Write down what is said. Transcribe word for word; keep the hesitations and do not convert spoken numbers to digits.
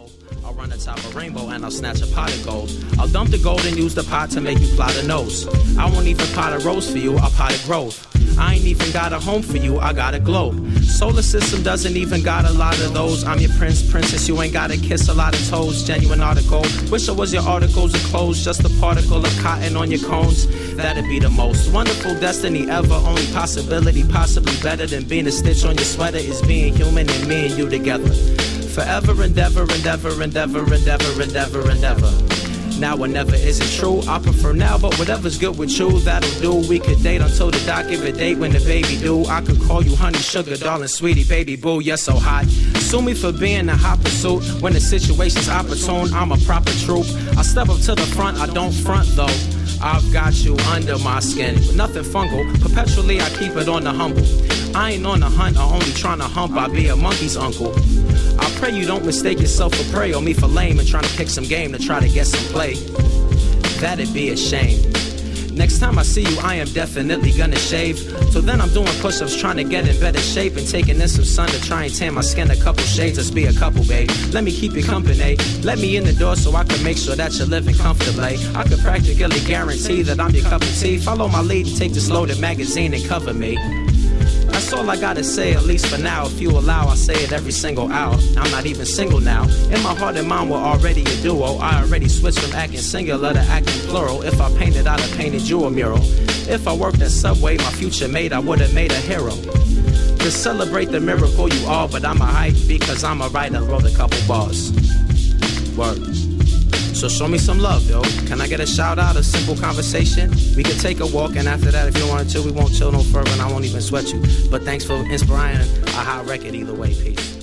I'll run atop a rainbow and I'll snatch a pot of gold. I'll dump the gold and use the pot to make you plot a nose. I won't even pot a rose for you, I'll pot a grove. I ain't even got a home for you, I got a globe. Solar system doesn't even got a lot of those. I'm your prince, princess, you ain't gotta kiss a lot of toes. Genuine article, wish I was your articles of clothes. Just a particle of cotton on your cones. That'd be the most wonderful destiny ever. Only possibility, possibly better than being a stitch on your sweater, is being human and me and you together. Forever, endeavor, endeavor, endeavor, endeavor, endeavor, endeavor. Now or never isn't true. I prefer now, but whatever's good with you, that'll do. We could date until the doc give a date when the baby due. I could call you honey, sugar, darling, sweetie, baby, boo. You're so hot. Sue me for being a hot pursuit. When the situation's opportune, I'm a proper troop. I step up to the front, I don't front though. I've got you under my skin, but nothing fungal. Perpetually, I keep it on the humble. I ain't on the hunt, I'm only trying to hump. I be a monkey's uncle. I pray you don't mistake yourself for prey, or me for lame and trying to pick some game to try to get some play. That'd be a shame. Next time I see you, I am definitely gonna shave. Till then I'm doing push-ups, trying to get in better shape, and taking in some sun to try and tan my skin a couple shades. Let's be a couple, babe. Let me keep you company. Let me in the door so I can make sure that you're living comfortably. I could practically guarantee that I'm your cup of tea. Follow my lead and take this loaded magazine and cover me. That's all I gotta say, at least for now. If you allow, I say it every single hour. I'm not even single now. In my heart and mind, we're already a duo. I already switched from acting singular to acting plural. If I painted, I'd have painted you a mural. If I worked at Subway, my future mate, I would've made a hero. To celebrate the miracle you are, but I'm a hype because I'm a writer, wrote a couple bars. Word. So show me some love, yo. Can I get a shout out, a simple conversation? We could take a walk, and after that, if you wanted to, we won't chill no further, and I won't even sweat you. But thanks for inspiring a hot record either way. Peace.